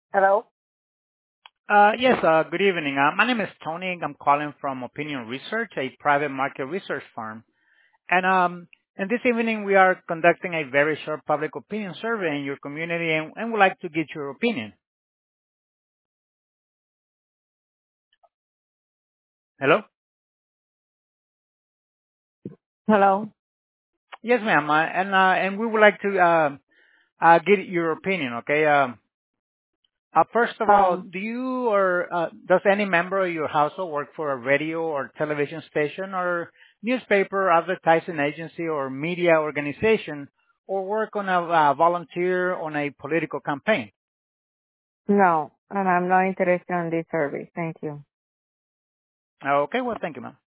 Hello? Yes, good evening. My name is Tony. I'm calling from Opinion Research, a private market research firm. And this evening we are conducting a very short public opinion survey in your community and would like to get your opinion. Hello? Hello? Yes, ma'am. And we would like to get your opinion, okay? First of all, Um, do you or does any member of your household work for a radio or television station or newspaper, advertising agency, or media organization, or work on a volunteer on a political campaign? no, and I'm not interested in this service. Thank you. Okay, well, thank you, ma'am.